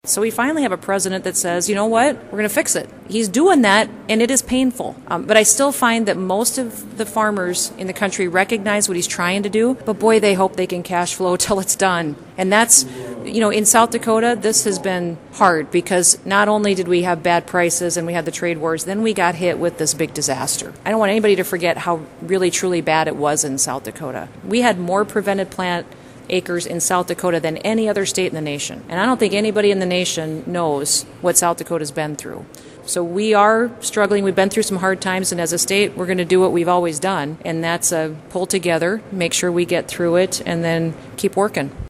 So we finally have a president that says, you know what, we're going to fix it. He's doing that, and it is painful. But I still find that most of the farmers in the country recognize what he's trying to do, but boy, they hope they can cash flow till it's done. And that's, in South Dakota, this has been hard because not only did we have bad prices and we had the trade wars, then we got hit with this big disaster. I don't want anybody to forget how really, truly bad it was in South Dakota. We had more prevented plant acres in South Dakota than any other state in the nation. And I don't think anybody in the nation knows what South Dakota's been through. So we are struggling. We've been through some hard times, and as a state, we're going to do what we've always done, and that's pull together, make sure we get through it, and then keep working.